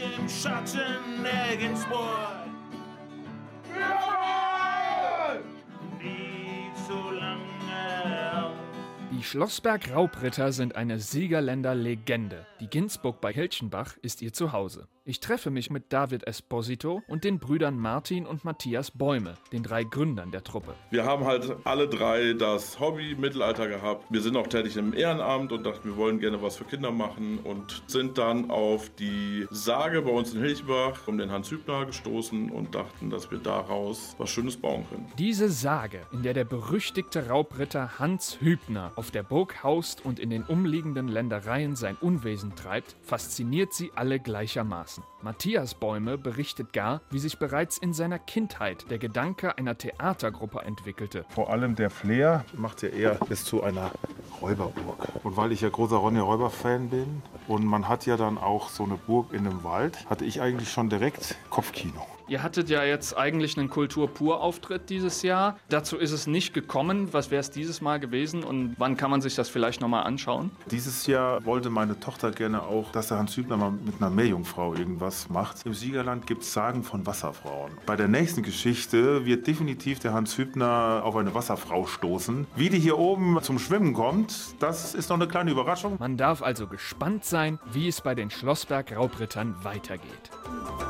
im Schatten nirgends wohl. Nie zu lange auf. Die Schlossberg-Raubritter sind eine Siegerländer Legende. Die Ginsburg bei Hilchenbach ist ihr Zuhause. Ich treffe mich mit David Esposito und den Brüdern Martin und Matthias Bäume, den 3 Gründern der Truppe. Wir haben halt alle 3 das Hobby Mittelalter gehabt. Wir sind auch tätig im Ehrenamt und dachten, wir wollen gerne was für Kinder machen und sind dann auf die Sage bei uns in Hilchenbach um den Hans Hübner gestoßen und dachten, dass wir daraus was Schönes bauen können. Diese Sage, in der der berüchtigte Raubritter Hans Hübner auf der Burg haust und in den umliegenden Ländereien sein Unwesen treibt, fasziniert sie alle gleichermaßen. Matthias Bäume berichtet gar, wie sich bereits in seiner Kindheit der Gedanke einer Theatergruppe entwickelte. Vor allem der Flair macht ja eher bis zu einer Räuberburg. Und weil ich ja großer Ronja Räuber-Fan bin und man hat ja dann auch so eine Burg in einem Wald, hatte ich eigentlich schon direkt Kopfkino. Ihr hattet ja jetzt eigentlich einen Kultur-Pur-Auftritt dieses Jahr. Dazu ist es nicht gekommen. Was wäre es dieses Mal gewesen und wann kann man sich das vielleicht nochmal anschauen? Dieses Jahr wollte meine Tochter gerne auch, dass der Hans Hübner mal mit einer Meerjungfrau irgendwas macht. Im Siegerland gibt es Sagen von Wasserfrauen. Bei der nächsten Geschichte wird definitiv der Hans Hübner auf eine Wasserfrau stoßen. Wie die hier oben zum Schwimmen kommt, das ist noch eine kleine Überraschung. Man darf also gespannt sein, wie es bei den Schlossberg-Raubrittern weitergeht.